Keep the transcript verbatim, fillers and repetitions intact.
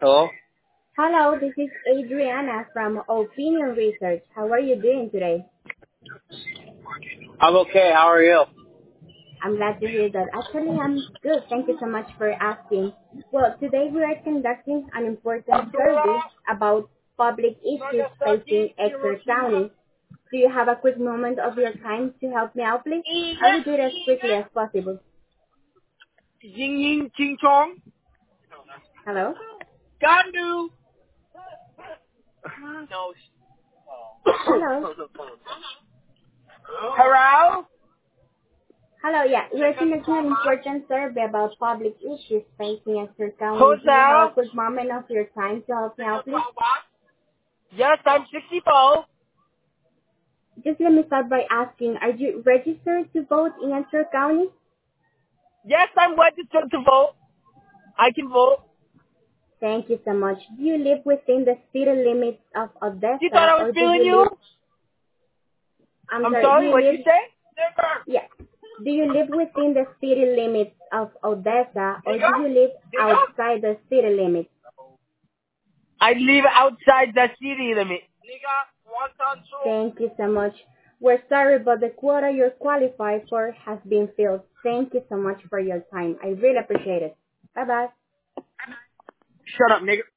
Hello? Hello, this is Adriana from Opinion Research. How are you doing today? I'm okay. How are you? I'm glad to hear that. Actually, I'm good. Thank you so much for asking. Well, today we are conducting an important survey about public issues facing Exeter County. Do you have a quick moment of your time to help me out, please? I will do it as quickly as possible. Ying ying ching chong. Hello? Gandu. No. Hello? Hello? Hello, yeah. We're conducting an important survey about public issues facing Exeter County. Who's Do you have a that? quick moment of your time to help me out, please? Yes, I'm sixty-four. Just let me start by asking, are you registered to vote in Exeter County? Yes, I'm registered to vote. I can vote. Thank you so much. Do you live within the city limits of You thought Odessa I was or do feeling you you? live, I'm I'm sorry, do sorry, you what'd you live, say? yeah, do you live within the city limits of Odessa or do you Nigga? live Nigga? outside the city limits? I live outside the city limit. Nigga, one time two. Thank you so much. We're sorry, but the quota you're qualified for has been filled. Thank you so much for your time. I really appreciate it. Bye-bye. Shut up, nigga.